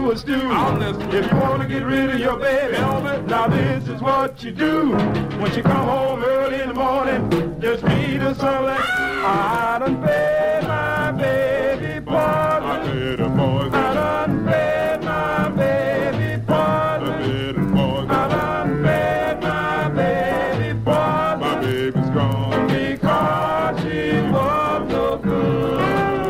a stew. If you want to get rid of your baby, now this is what you do. When she come home early in the morning, just read her something like, I done fed my baby poison. I done fed my baby poison. I done fed my baby poison. My baby's gone because she was no good.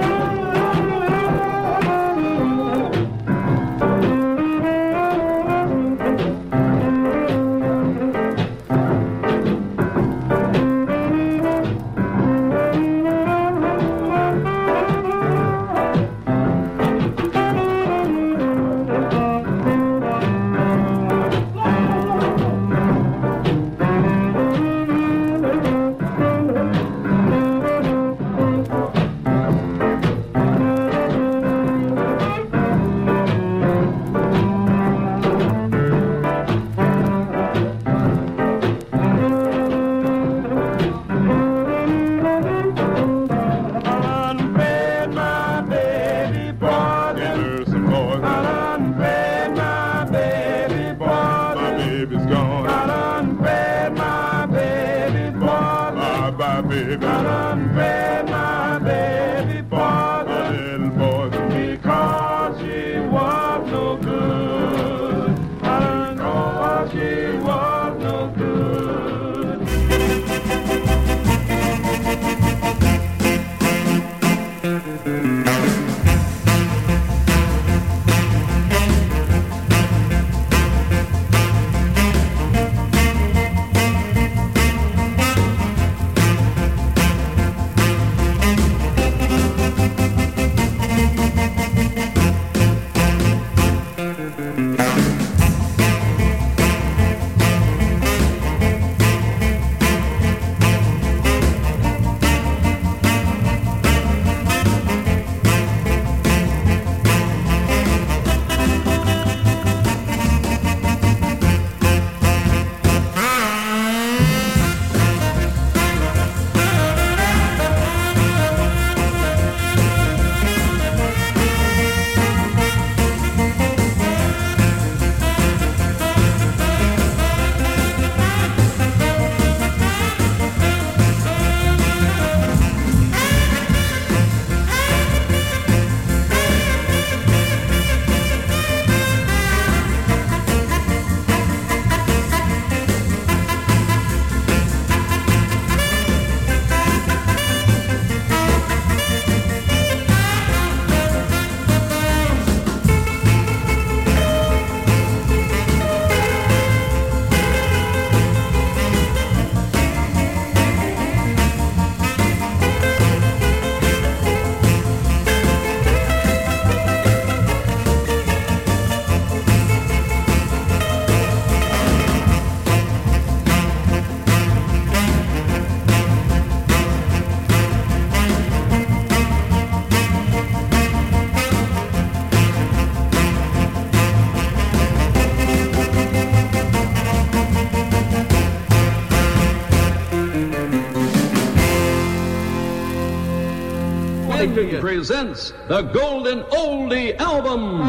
Presents the Golden Oldie Album.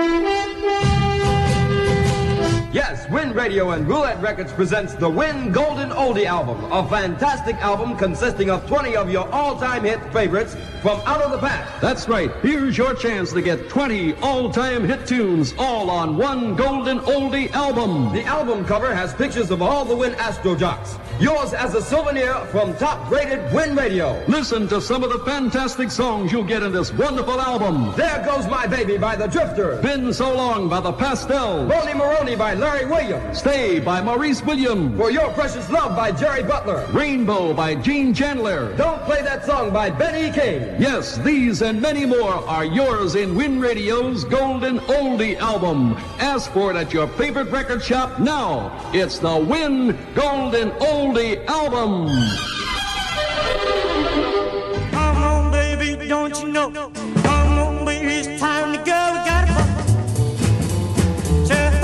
Yes, Win Radio and Roulette Records presents the Win Golden Oldie Album, a fantastic album consisting of 20 of your all-time hit favorites from out of the past. That's right. Here's your chance to get 20 all-time hit tunes all on one Golden Oldie Album. The album cover has pictures of all the Win Astro jocks. Yours as a souvenir from top-rated Win Radio. Listen to some of the fantastic songs you'll get in this wonderful album. There Goes My Baby by the Drifters. Been So Long by the Pastels. Boney Maroney by Larry Williams. Stay by Maurice Williams. For Your Precious Love by Jerry Butler. Rainbow by Gene Chandler. Don't Play That Song by Benny King. Yes, these and many more are yours in Win Radio's Golden Oldie Album. Ask for it at your favorite record shop now. It's the Win Golden Oldie Album. Come on, baby, don't you know? Come on, baby, it's time to go. We gotta go. Tell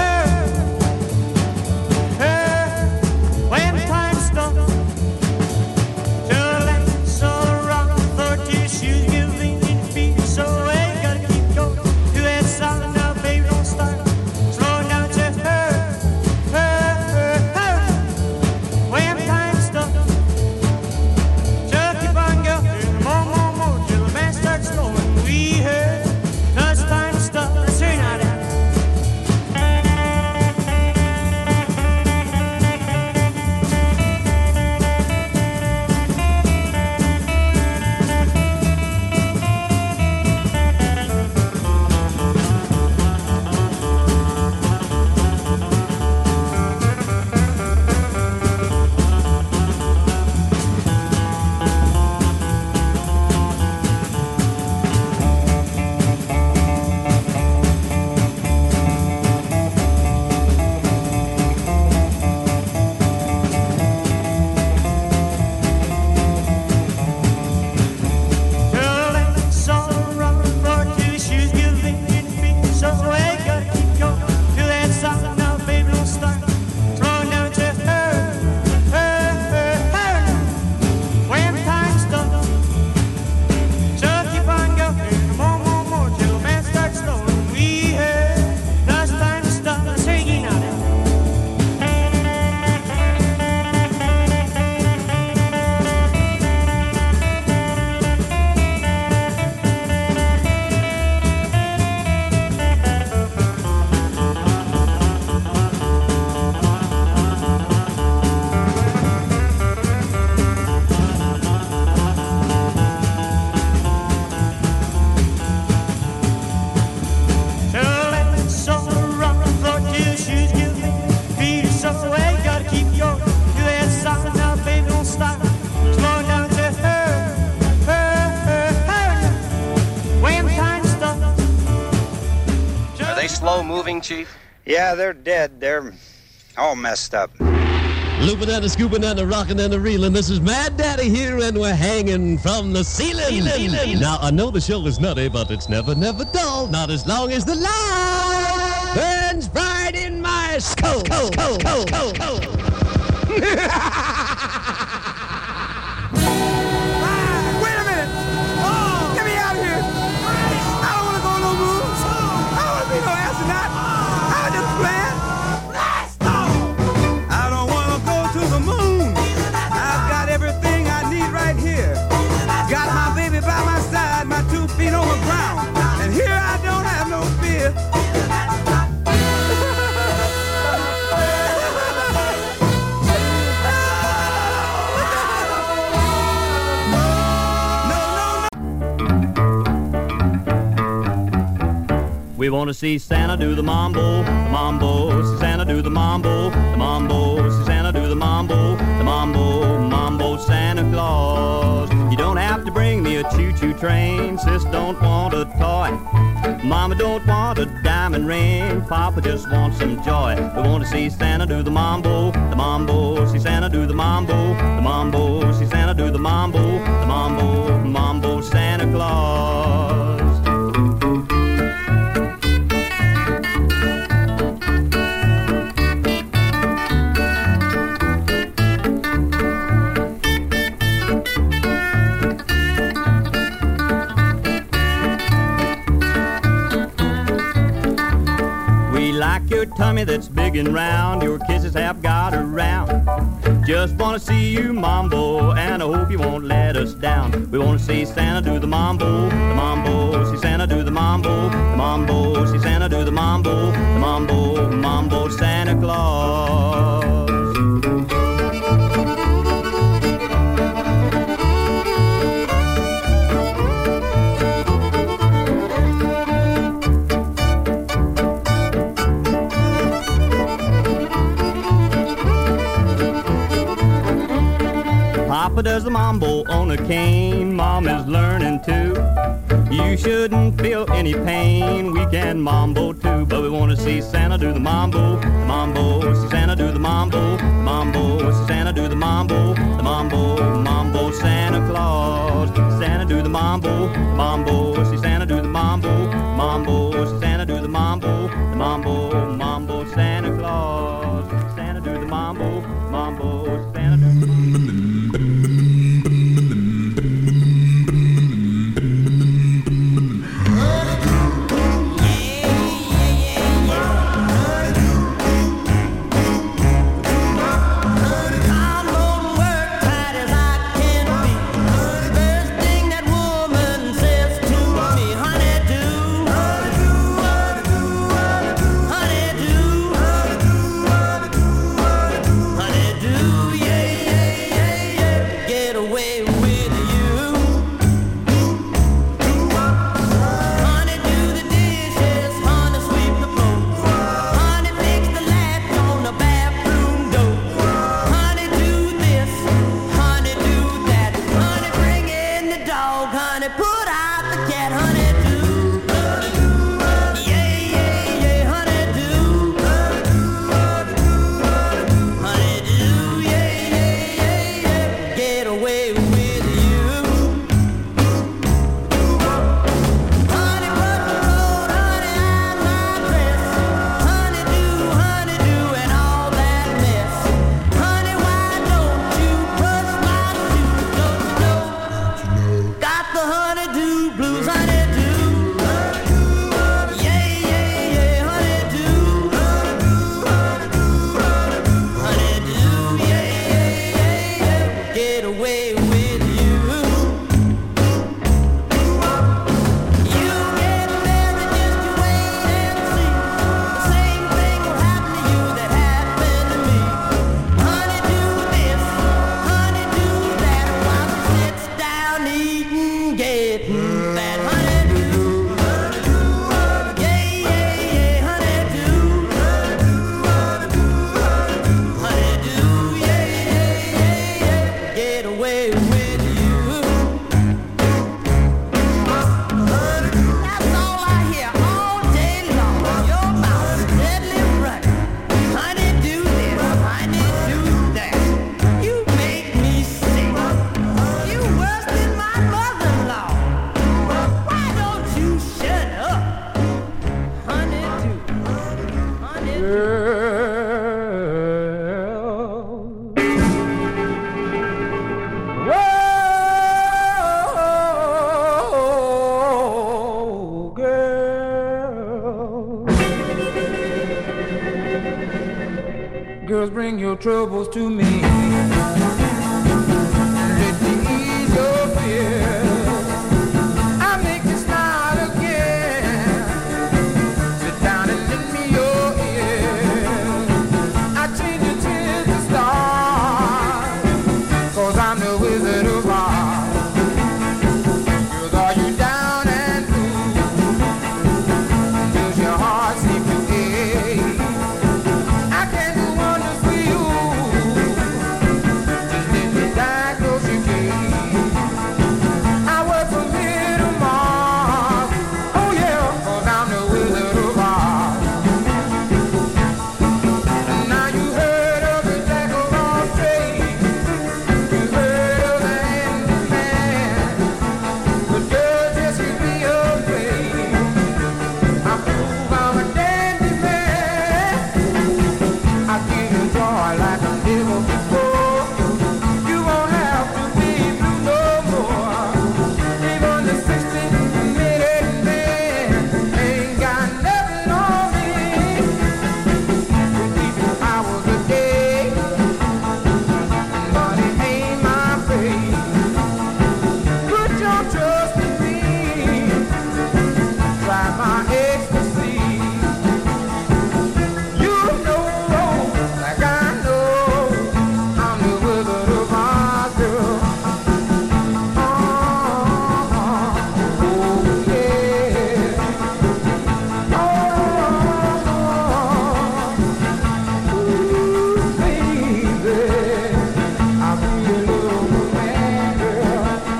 her, when the time stops. Tell her that's all wrong. 30 she's giving it feet, so I gotta keep going. Do that solid now, baby, don't they slow moving, Chief? Yeah, they're dead. They're all messed up. Looping and a scooping and a rocking and a reeling. This is Mad Daddy here, and we're hanging from the ceiling. Now, I know the show is nutty, but it's never, never dull. Not as long as the light burns bright in my skull. We want to see Santa do the mambo, see Santa do the mambo, see Santa do the mambo, mambo Santa Claus. You don't have to bring me a choo-choo train, sis don't want a toy, mama don't want a diamond ring, papa just wants some joy. We want to see Santa do the mambo, see Santa do the mambo, see Santa do the mambo Santa Claus. Your tummy that's big and round, your kisses have got around. Just wanna see you mambo, and I hope you won't let us down. We wanna see Santa do the mambo, see Santa do the mambo, see Santa do the mambo Santa Claus. Papa does the mambo on a cane, Mom is learning too. You shouldn't feel any pain, we can mambo too. But we want to see Santa do the mambo, see Santa do the mambo, see Santa do the mambo Santa Claus. Santa do the mambo, see Santa do the mambo, see Santa do the mambo Santa Claus. Santa do the mambo, Santa do the Girls, bring your troubles to me. Let me ease your fears. I'll make you smile again. Sit down and lend me your ear. I change your tears to stars, 'cause I'm the Wizard of Oz. Girls, are you down and blue? Does your heart seem to ache? I can do wonders for you. Just let me diagnose your case. I work from here to Mars. Oh yeah, 'cause I'm the Wizard of Oz. Now you heard of the Jack of all trades. You heard of the handyman. But girls, just you be afraid. I prove I'm a dandy man. I give you joy like a never before. You won't have to be blue no more. Even the 60-minute man ain't got nothing on me. 24 hours a day, money ain't my fate. Put your trust in me. Try my ecstasy. You know, like I know, I'm the Wizard of Oz, girl. Oh yeah. Ooh, baby, I feel a little man, girl.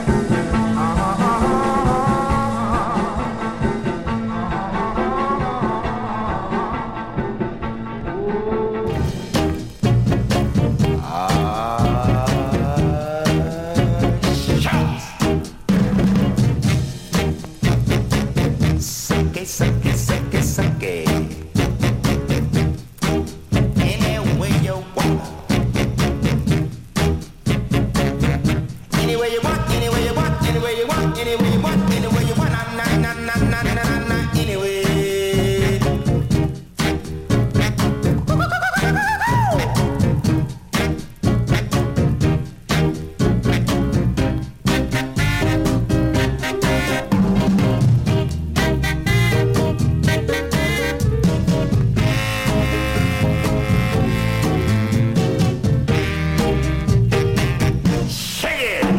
Suck it, suck it, suck it, suck it. Any way you want. Any way you want, any way you want, any way you want, any way you want, any way you want. Anyway. Shake it.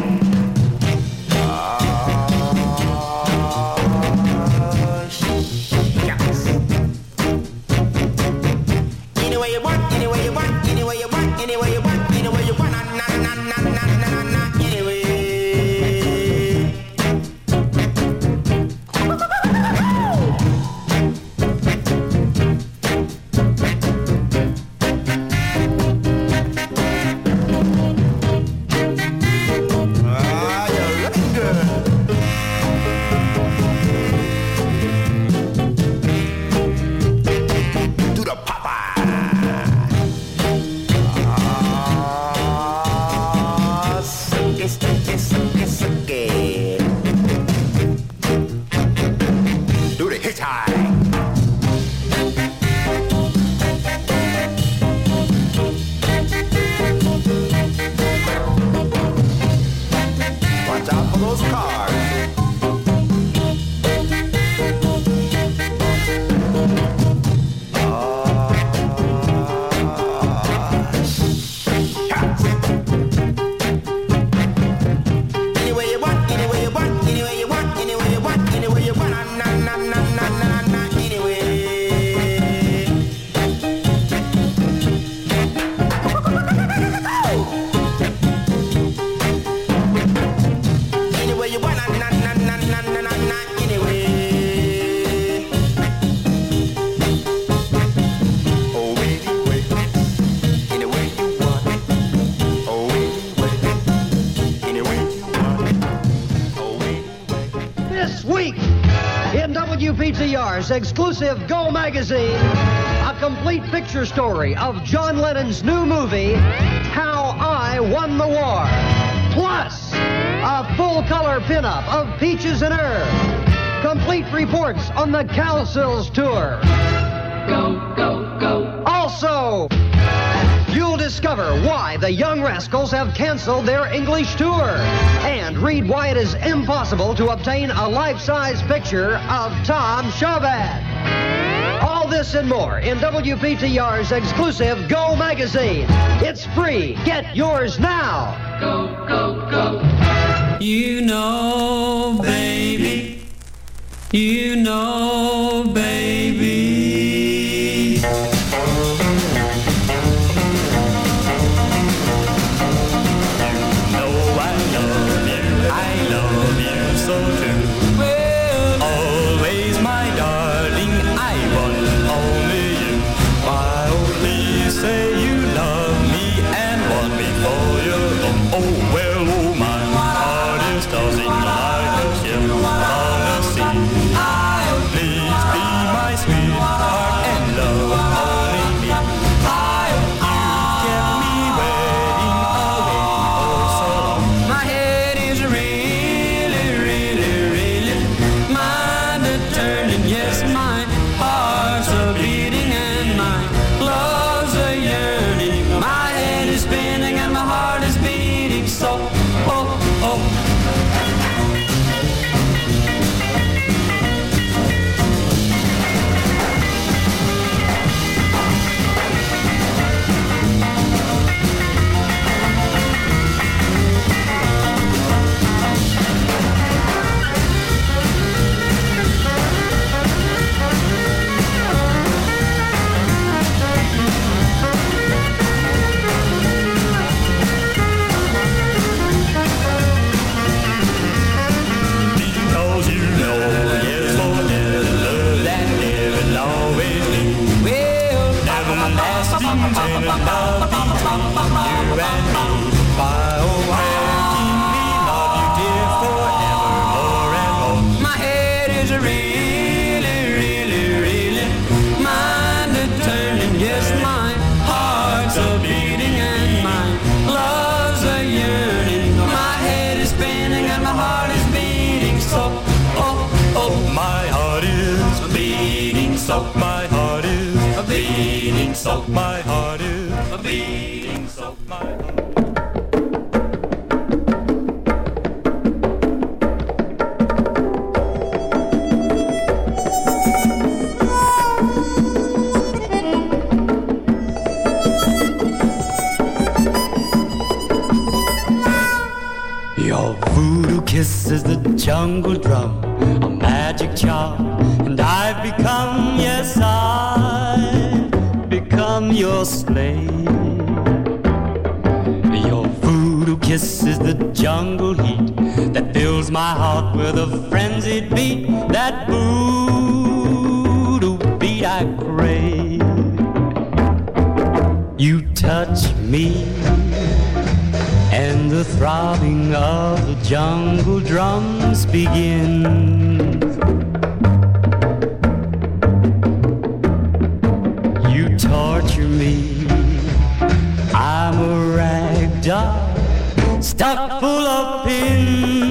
Yes. Any way you want, any way you want, any way you want, any way you want, any way you want. Anyway. You're looking good. Do the Popeye. Suck it, suck it, suck it, suck it. Do the hitchhike. Watch out for those cars. Any way you want, any way you want, any way you want, any way you want, any way you want. Anyway. Any way you want, anyway. Oh, anyway. Any way you want. Oh, anyway. Any way you want. Oh, anyway. This week in WPTR's exclusive Go magazine, a complete picture story of John Lennon's new movie, How I Won the War. Plus, a full-color pinup of Peaches and Herb. Complete reports on the Calcills tour. Go, go, go. Also, why the Young Rascals have canceled their English tour. And read why it is impossible to obtain a life-size picture of Tom Shabbat. All this and more in WPTR's exclusive Go magazine. It's free. Get yours now. Go, go, go. You know, baby. You know, baby. So my heart is a beating, so my heart. Your voodoo kiss is the jungle drum, a magic charm, and I've become, yes, I've become your slave. Your voodoo kiss is the jungle heat that fills my heart with a frenzied beat, that voodoo beat I crave. You touch me and the throbbing of the jungle drums begins. You torture me, I'm a rag doll stuck full of pins.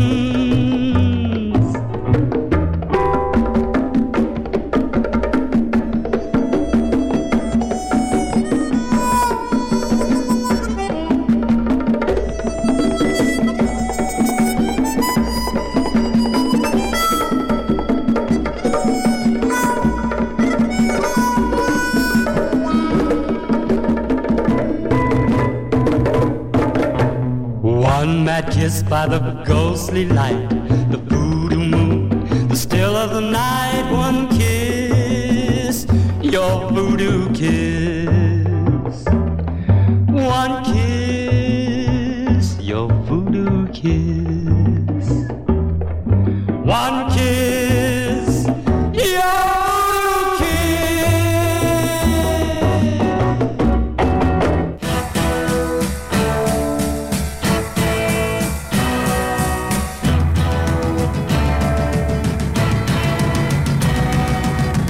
One mad kiss by the ghostly light, the voodoo moon, the still of the night. One kiss, your voodoo kiss. One kiss, your voodoo kiss. One kiss, your voodoo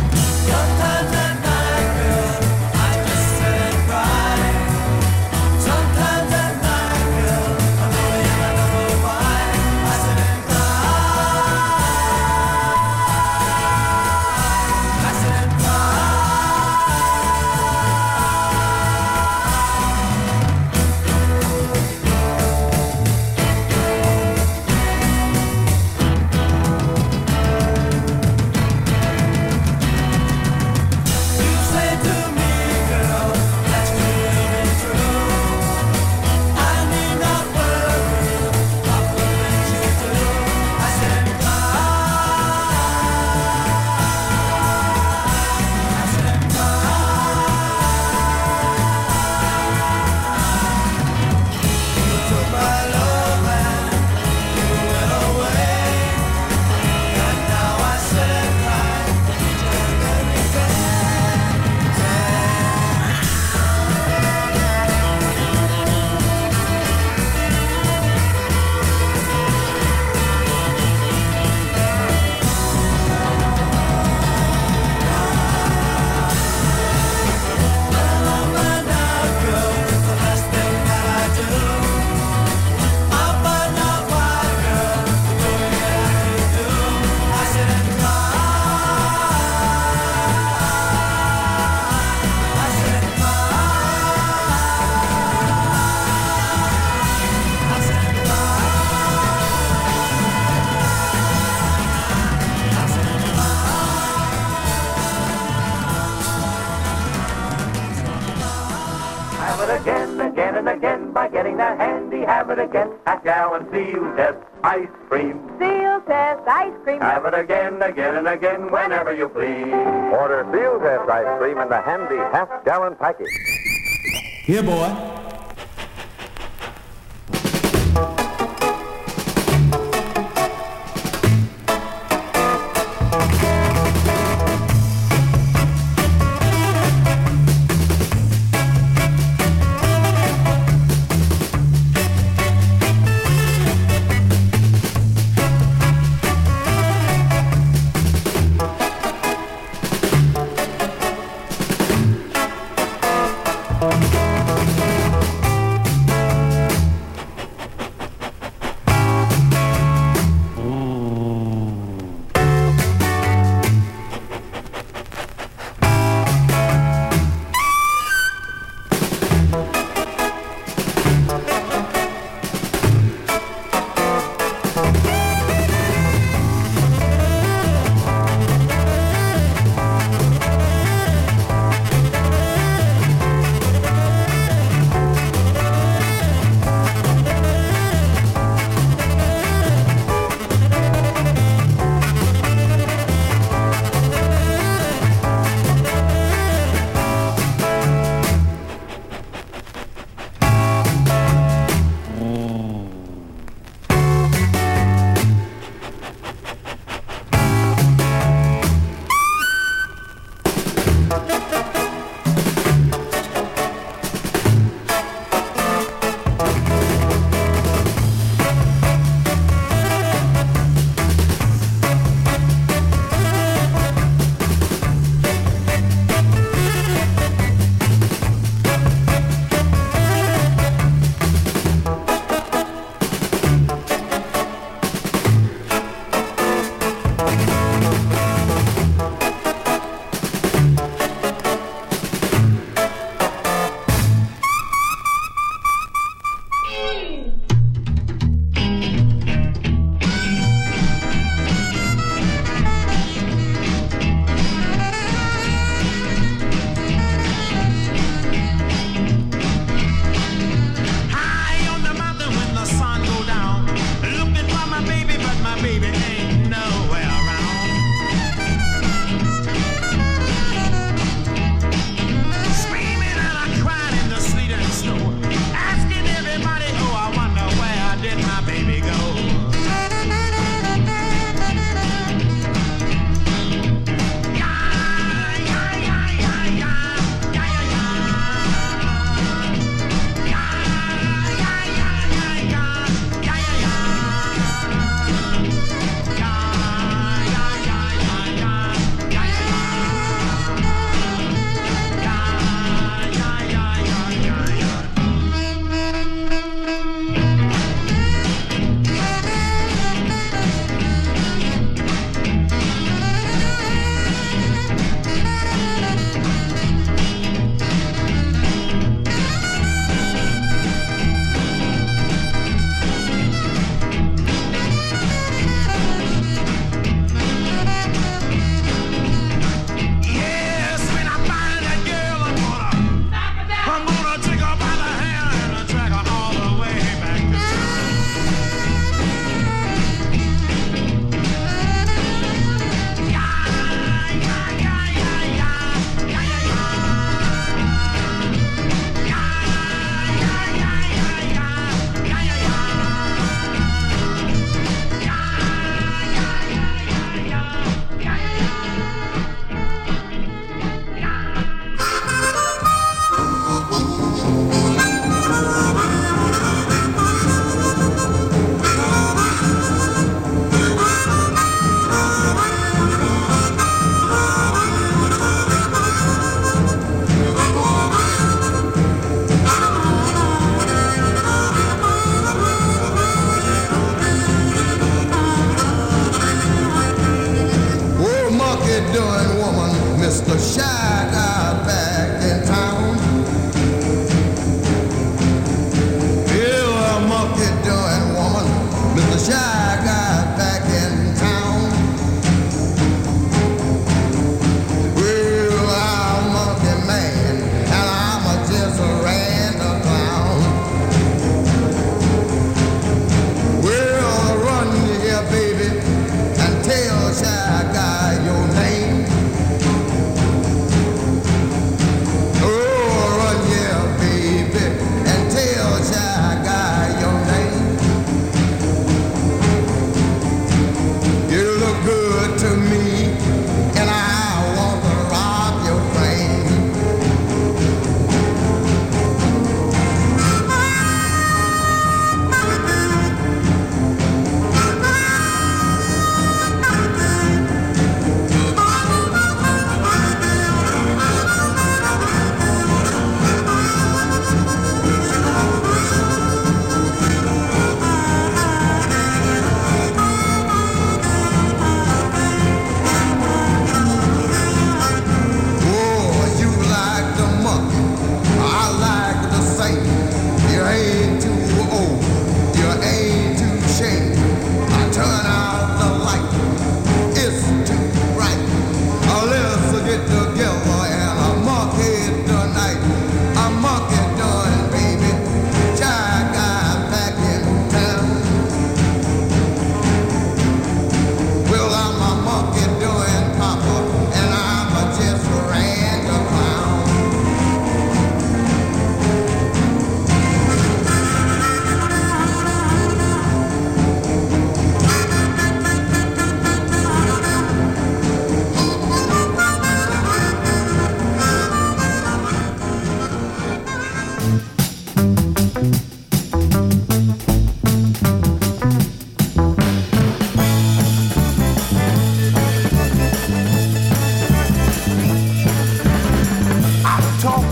Sometimes at night, girl, I just sit and cry. it again and again by getting that handy habit again at Gallon Seal Test Ice Cream. Seal Test Ice Cream. Have it again and again whenever you please. Order Seal Test Ice Cream in the handy half-gallon package. Here, boy.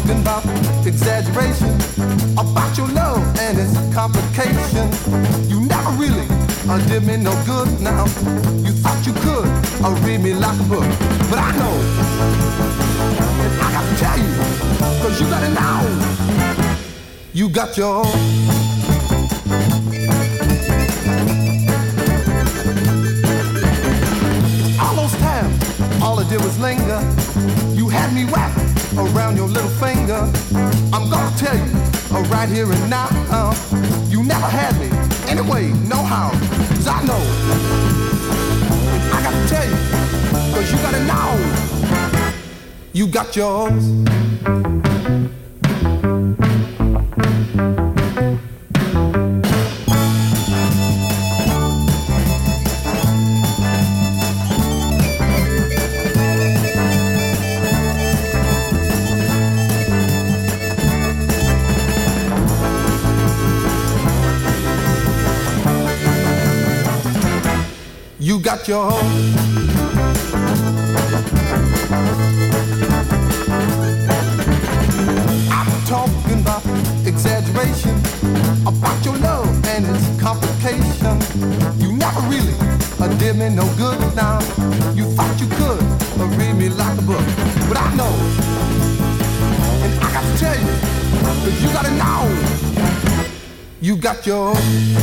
talking about exaggeration, about your love and its complications. You never really did me no good now. You thought you could read me like a book. But I know, and I got to tell you, cause you got it now. You got your all those times, all I did was linger. You had me wrapped around your little finger. I'm gonna tell you right here and now, you never had me anyway, no how. Cause I know, and I gotta tell you, cause you got it now. You got yours. You got your I'm talking about exaggeration, about your love and its complications. You never really did me no good now. You thought you could read me like a book. But I know, and I got to tell you, cause you got it now. You got your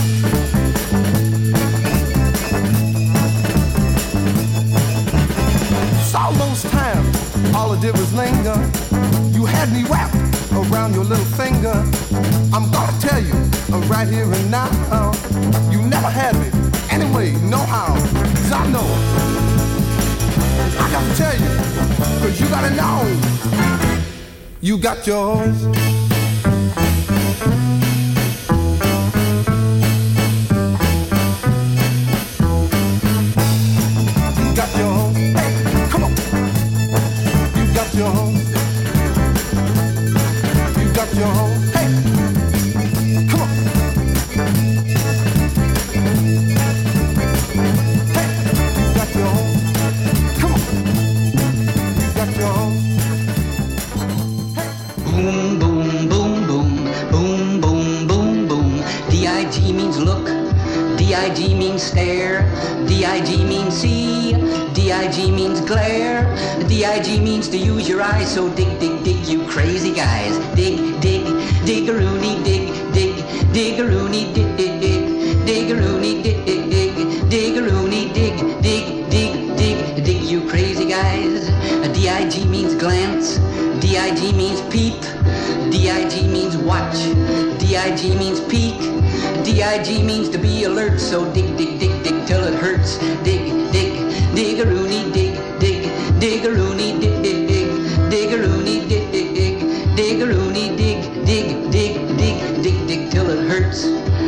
all those times, all I did was linger. You had me wrapped around your little finger. I'm gonna tell you right here and now, you never had me anyway, no how. Cause I know, I got to tell you, cause you gotta know, you got yours. You got yours. Hey, come on. You got yours. You got yours. Hey, come on. Hey, you got yours. Come on. You got yours. Boom, boom, boom, boom, boom, boom, boom, boom. D-I-G means look, D-I-G means stare, D-I-G means see, D-I-G means glare, D-I-G means to use your eyes, so dig, dig, dig, you crazy guys. Dig, dig, dig-a-rooney, dig, dig, dig-a-rooney, dig, dig, dig, dig-a-rooney, dig, dig, dig, dig-a-rooney, dig, dig, dig, dig, dig, you crazy guys. D-I-G means glance, D-I-G means peep, D-I-G means watch, D-I-G means peek, D-I-G means to be alert, so dig, dig, dig, dig till it hurts. Dig, dig, dig-a-rooney, dig, dig, dig-a-rooney, dig, dig, dig, dig-a-rooney, dig, dig, dig, dig-a-rooney, dig, dig, dig, dig, dig, dig till it hurts.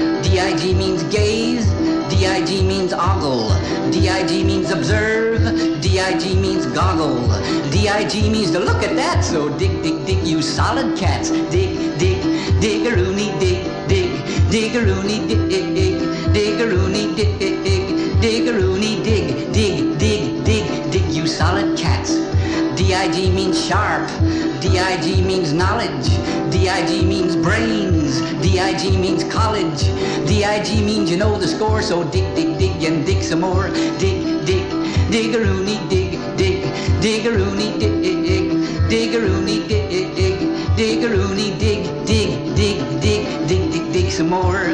D-I-G means gaze, D-I-G means ogle, D-I-G means observe, D-I-G means goggle, D-I-G means to look at that, so dig, dig, dig, you solid cats. Dig, dig, dig-a-rooney, dig, dig, dig-a-rooney, dig, dig, dig, dig-a-rooney, dig, dig, dig, dig-a-rooney, dig, dig, dig, dig, dig, you solid cats. D-I-G means sharp, D-I-G means knowledge, D-I-G means brains, D-I-G means college, D-I-G means you know the score, so dig, dig, dig, and dig some more. Dig, dig, dig-a-rooney, dig, dig, dig-a-rooney, dig, dig, dig, dig-a-rooney, dig, dig, dig, dig-a-rooney, dig, dig, dig, dig, dig, dig, dig some more.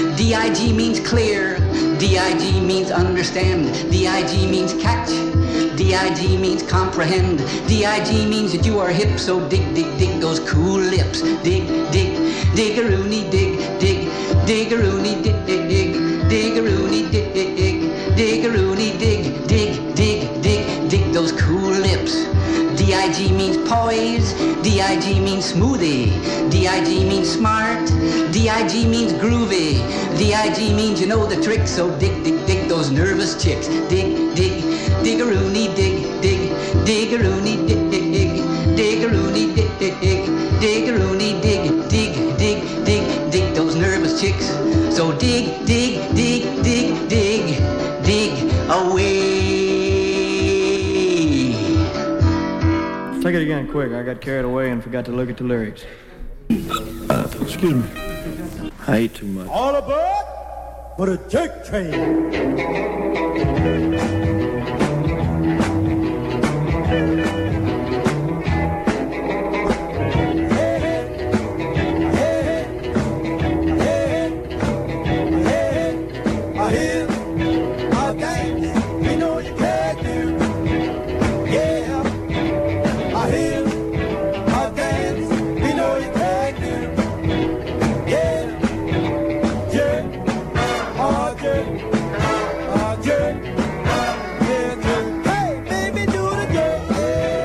D-I-G means clear, D-I-G means understand, D-I-G means catch, D-I-G means comprehend, D-I-G means that you are hip, so dig, dig, dig those cool lips. Dig, dig, dig-a-rooney, dig, dig, dig-a-rooney, dig, dig, dig, dig-a-rooney, dig, dig, dig, dig-a-rooney, dig, dig, dig, dig, dig those cool lips. D-I-G means poise, D-I-G means smoothie, D-I-G means smart, D-I-G means groovy, D-I-G means you know the trick, so dig, dig, dig those nervous chicks. Dig, dig, dig-a-rooney, dig, dig, dig-a-rooney, dig, dig, dig, dig-a-rooney, dig, dig, dig, dig-a-rooney, dig, dig, dig, dig, dig those nervous chicks. So dig, dig, dig, dig, dig, dig away. Take it again. quick. I got carried away and forgot to look at the lyrics. Excuse me. I ate too much. All aboard for the jerk train. Hey, baby, do the jerk.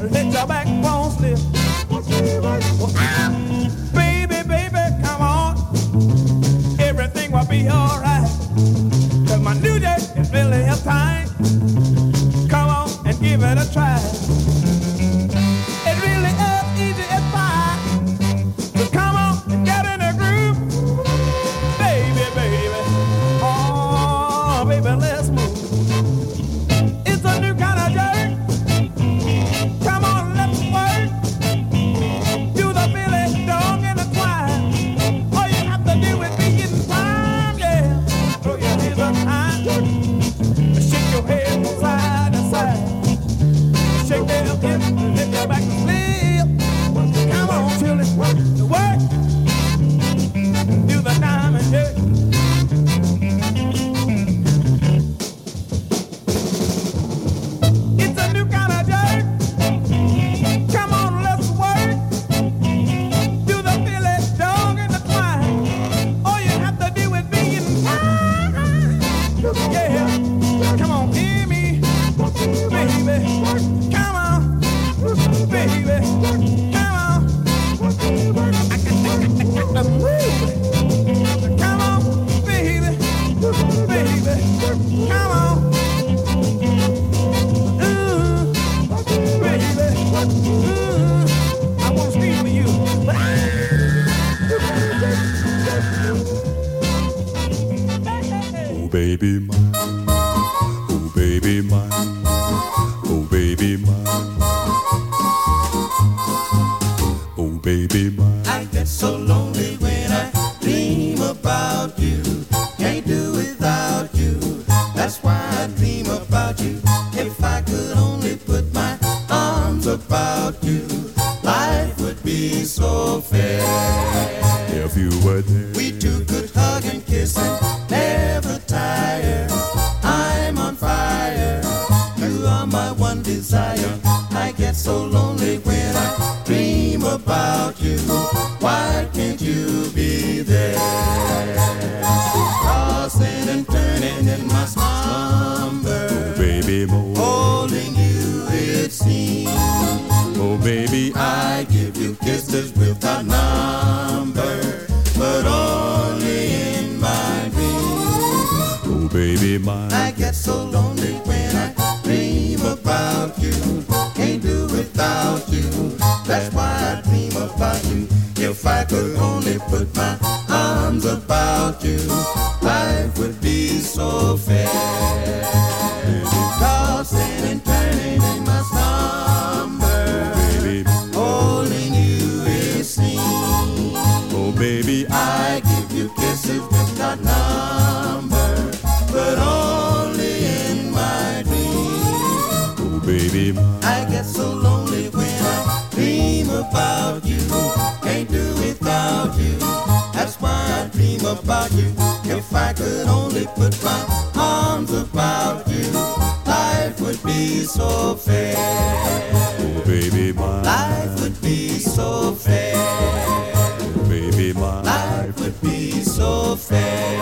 let your backbone slip. Baby, baby, come on. Everything will be alright. Cause my new day is really a time. Come on and give it a try. It really is easy as pie. So come on and get in the groove. Baby, baby. Oh, baby, let's move. It's a new kind of jerk. Come on, let's work. Do the Billy Dog and the twine. All you have to do is be in time, yeah. Throw your hands up high. Shake your head from side to side. Shake that hip, lift your back and flip. Come on, children, work. Do the diamond jerk. It's a new kind of jerk. Come on, let's work. Do the Billy Dog and the twine. All you have to do is be in time. Yeah, come on, hear me, baby. Come on, baby. Come on. I got to move. Come on, baby. Baby, come on. Baby, I won't scream for you, but Oh baby mine, oh baby mine, oh baby mine, oh baby mine. I get so lonely when I dream about you. Can't do without you. That's why I dream about you. If I could only put my arms about you, life would be so fair. If you were there, We two could hug and kiss and never tire. I'm on fire. You are my one desire. I get so lonely when I dream about you. Why can't you be there? Tossing and turning in my slumber. oh baby more, Holding you it seems. oh baby I give you kisses without number, but only in my dreams. oh baby mine. I get so lonely when I dream about you. Can't do without you. That's why I dream about you. If I could only put my arms about you, life would be so fair. Tossing and turning in my slumber, baby, holding you it seems. oh baby, I give you kisses without number, but only in my dreams. oh baby mine. I get so lonely when I dream about you. Can't do without you. That's why I dream about you. If I could only put my arms about you, life would be so fair. Oh baby mine. Life would be so fair. Oh baby mine. Life would be so fair.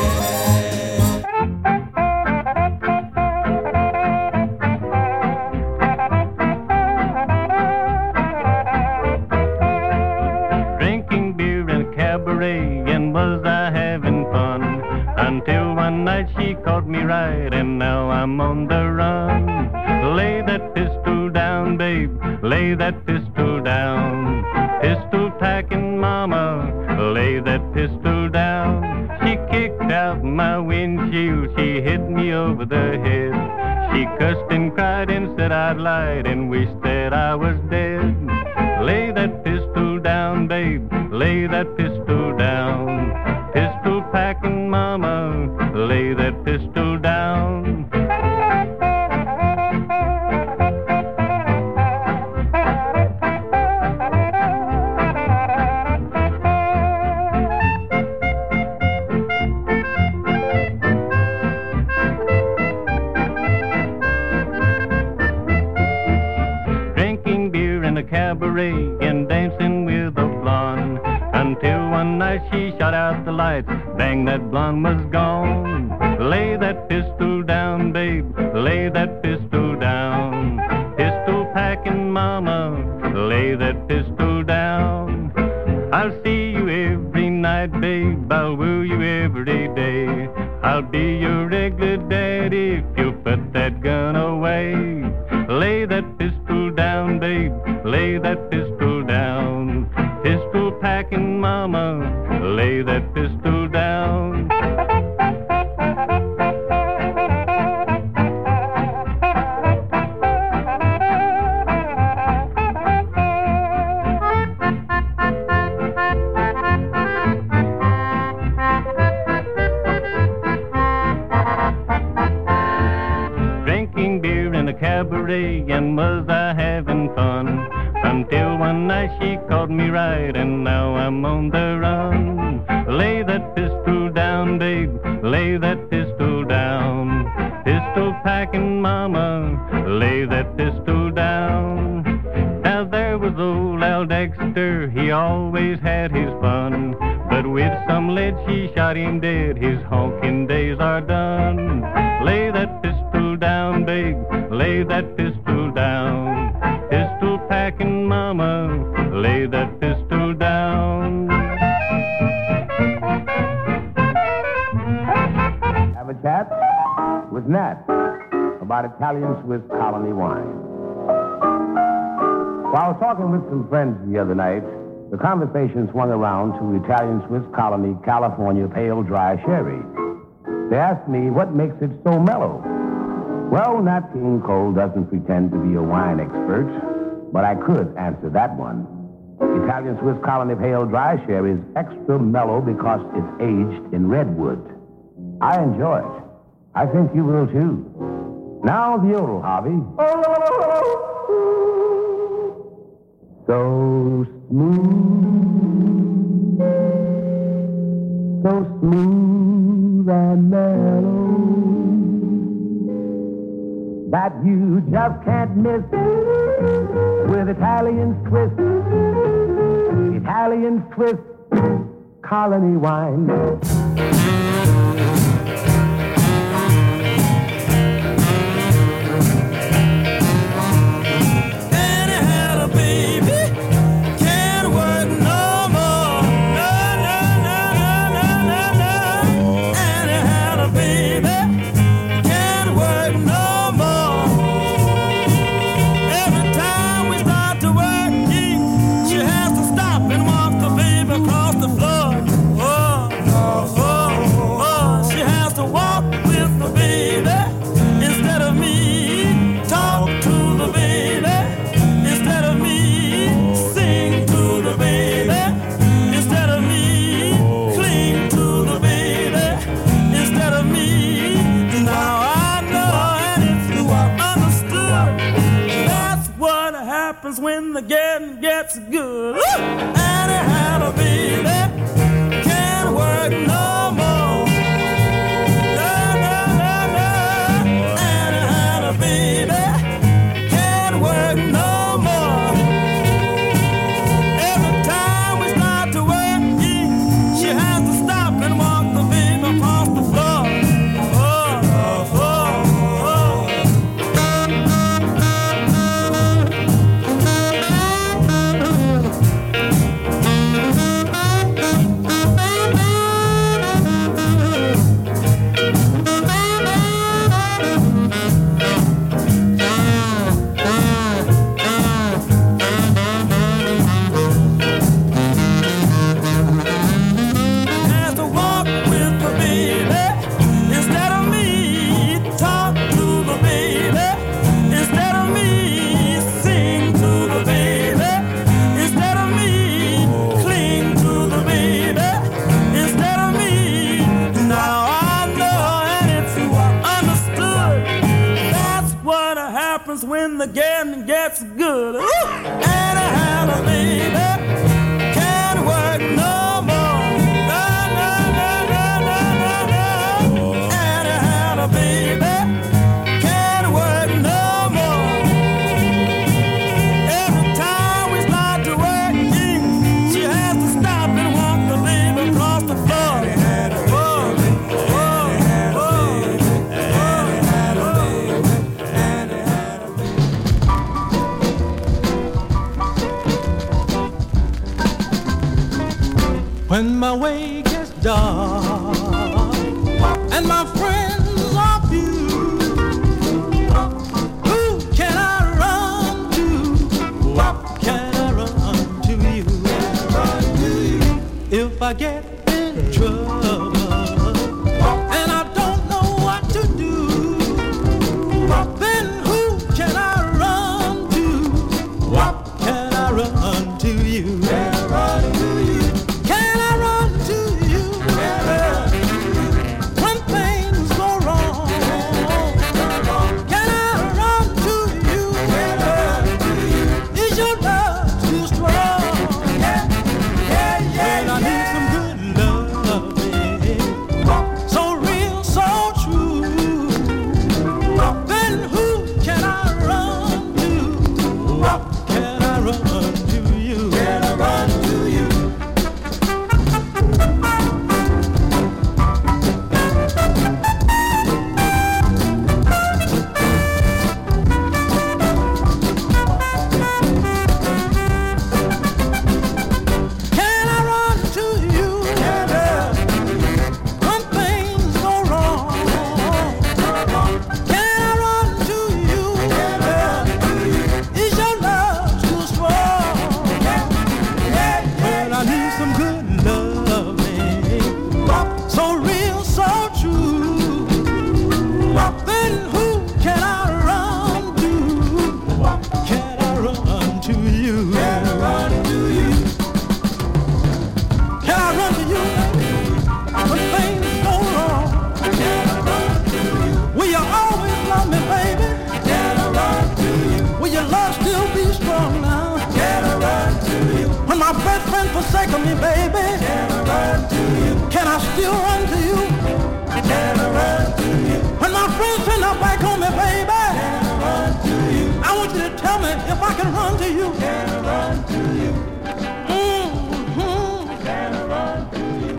Drinking beer in a cabaret, and was I having fun? Until one night she caught me right, and now I'm on the run. Lay that pistol down, babe, lay that pistol down. Pistol packing mama, lay that pistol down. She kicked out my windshield, she hit me over the head. She cussed and cried and said I'd lied and wished that I was dead. Lay that pistol down, babe, lay that pistol down. Pistol packing mama, lay that pistol down. Drinking beer in a cabaret and dancing with a blonde, until one night she shot out the lights, bang, that blonde was gone. Lay that pistol down, babe, lay that pistol down. Pistol packing mama, lay that pistol down. I'll see you every night, babe, I'll woo you every day. I'll be your regular daddy if you put that gun away. Lay that pistol down, babe, lay that pistol down. Pistol packing mama, lay that pistol down. Cabaret, and was I having fun? Until one night she caught me right, and now I'm on the run. Lay that pistol down, babe, lay that pistol down. Pistol packing mama, lay that pistol down. Now there was old Al Dexter, he always had his fun, but with some lead she shot him dead, his honking days are done. Lay that pistol down, babe, lay that pistol down. Pistol packing mama, lay that pistol down. Have a chat with Nat about Italian Swiss colony wine. While I was talking with some friends the other night, the conversation swung around to Italian Swiss colony California pale dry sherry. They asked me what makes it so mellow. Well, Nat King Cole doesn't pretend to be a wine expert, but I could answer that one. Italian Swiss colony pale dry sherry is extra mellow because it's aged in redwood. I enjoy it. I think you will too. Now the yodel, Harvey. So smooth and mellow, that you just can't miss with Italian Swiss colony wine. When the getting gets good, and I had a baby, can't work no more. And I had a baby, can't work no more. Every time we start to work, she has to stop and walk the baby across the floor. When the getting gets good, and I have a baby, can't work no more. And I have a baby, can't work no more. Every time we start to work, she has to stop and walk the baby across the floor. When my way gets dark and my friends are few, who can I run to? Can I run to you? If I get in trouble and I don't know what to do, then who can I run to? Can I run to you? Forsake me, baby. Can I run to you? Can I still run to you? Can I run to you? When my friends turn their back on me, baby. Can I run to you? I want you to tell me if I can run to you. Can I run to you? Can I run to you?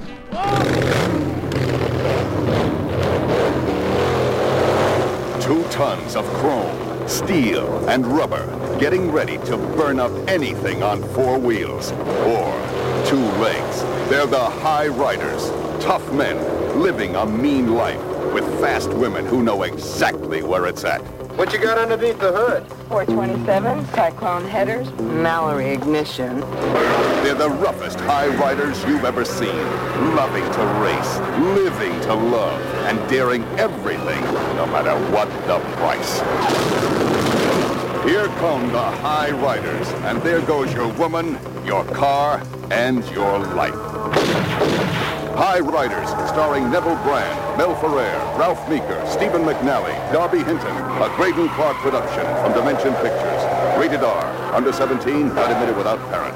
Whoa. 2 tons of chrome, steel, and rubber, getting ready to burn up anything on 4 wheels or 2 legs. They're the High Riders, tough men living a mean life with fast women who know exactly where it's at. What you got underneath the hood? 427, Cyclone headers, Mallory ignition. They're the roughest High Riders you've ever seen, loving to race, living to love, and daring everything, no matter what the price. Here come the High Riders, and there goes your woman, your car, and your life. High Riders, starring Neville Brand, Mel Ferrer, Ralph Meeker, Stephen McNally, Darby Hinton, a Graydon Clark production from Dimension Pictures. Rated R, under 17, not admitted without parent.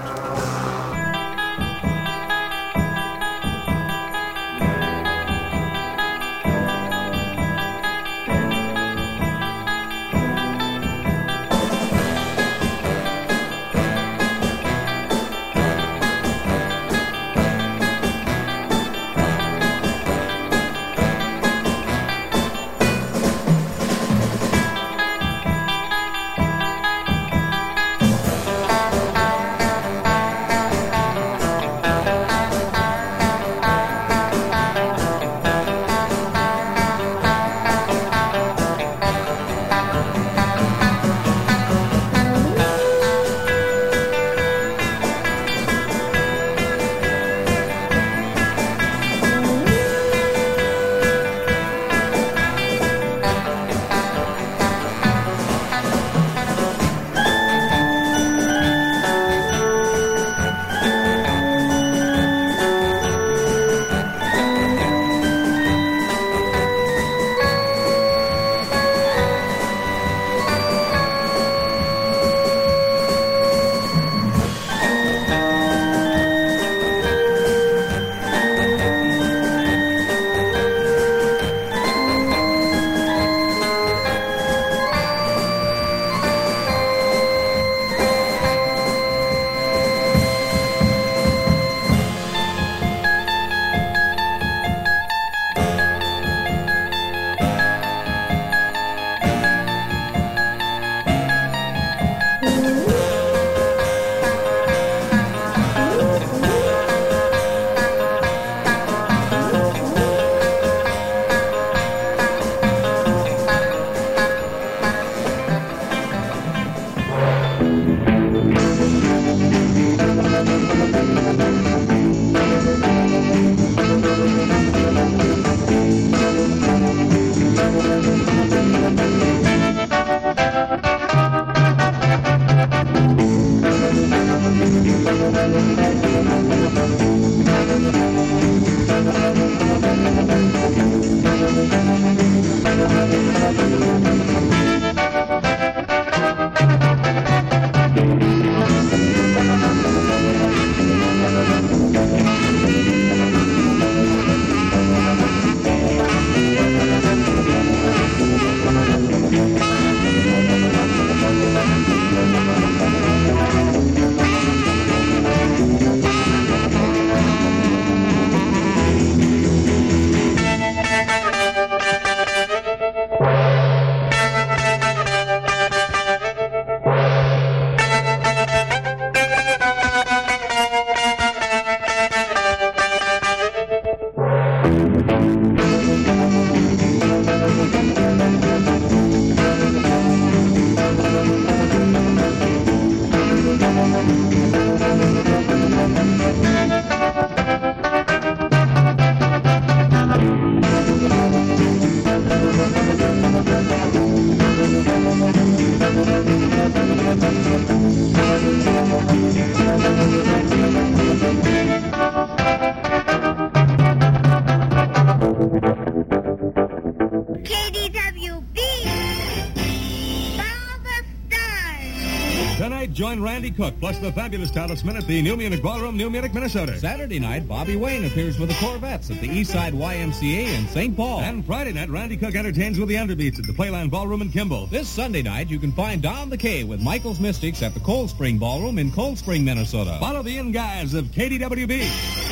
Tonight, join Randy Cook plus the fabulous Talisman at the New Munich Ballroom, New Munich, Minnesota. Saturday night, Bobby Wayne appears with the Corvettes at the Eastside YMCA in St. Paul. And Friday night, Randy Cook entertains with the Underbeats at the Playland Ballroom in Kimball. This Sunday night, you can find Down the K with Michael's Mystics at the Cold Spring Ballroom in Cold Spring, Minnesota. Follow the in guys of KDWB.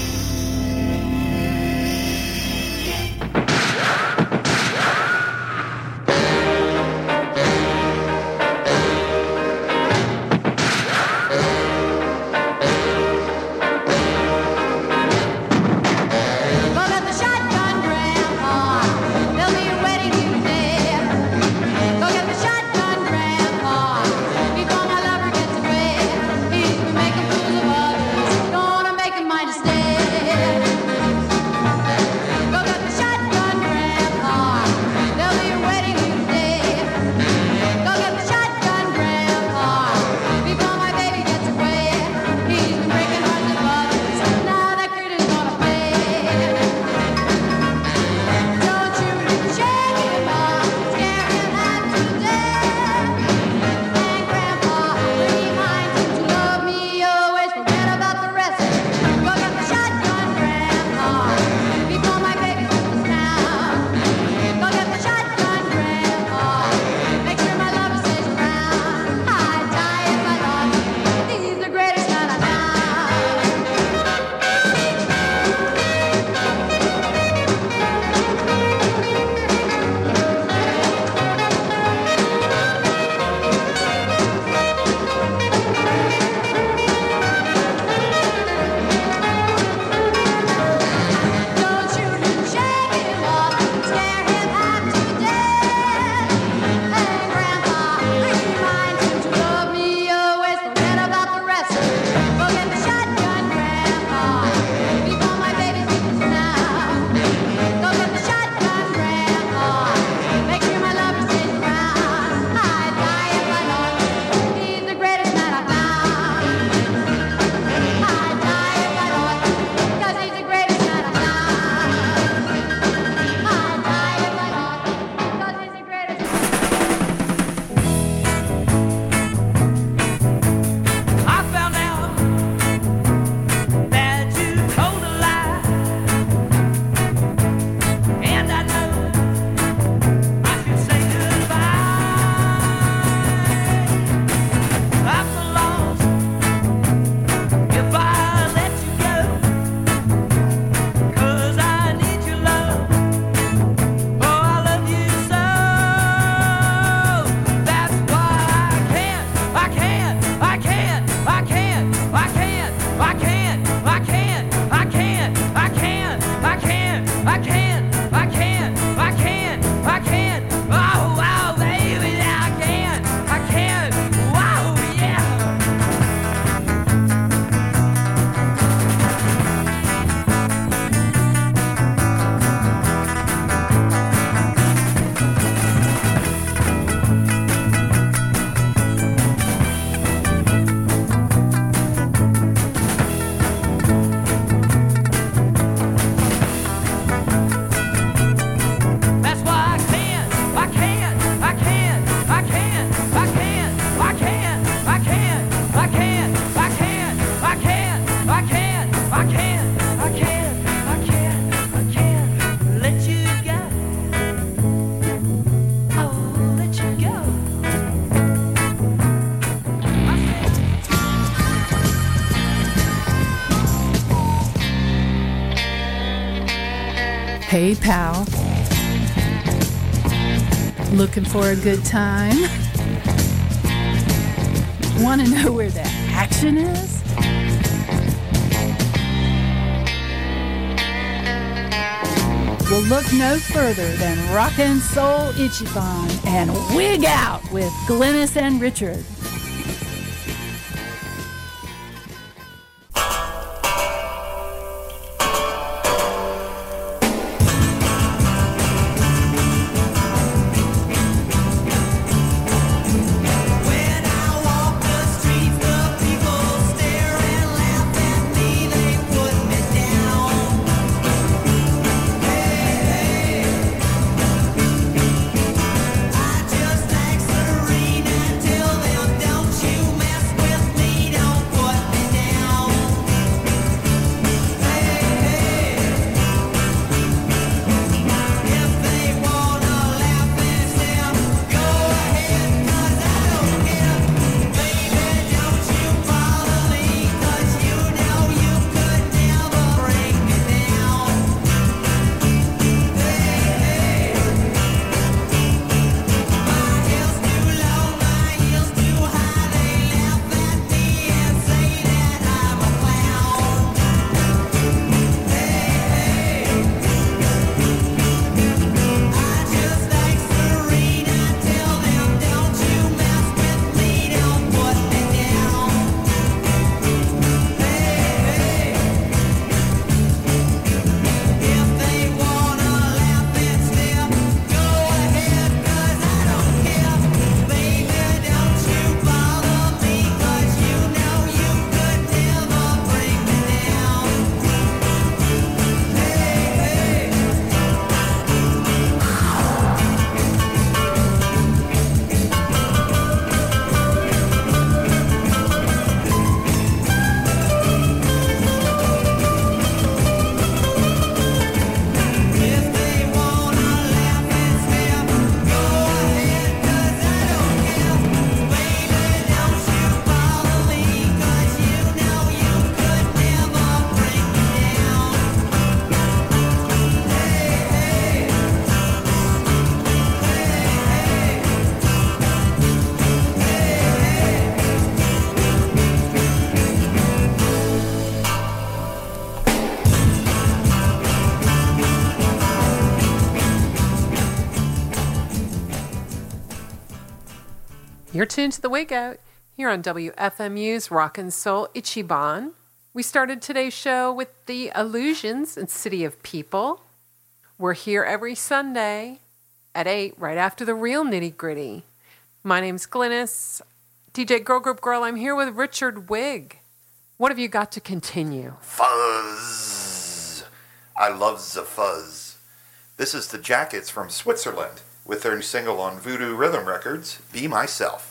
Hey, pal. Looking for a good time? Want to know where the action is? Well, look no further than Rockin' Soul Ichiban and Wig Out with Glennis and Richard. Till You're tuned to the Wig Out here on WFMU's Rock and Soul Ichiban. We started today's show with the Illusions and City of People. We're here every Sunday at 8, right after the real nitty-gritty. My name's Glynis, DJ Girl Group Girl. I'm here with Richard Wig. What have you got to continue? Fuzz. I love the fuzz. This is the Jackets from Switzerland with their new single on Voodoo Rhythm Records, Be Myself.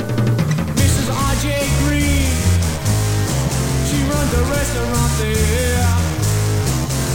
Restaurant there.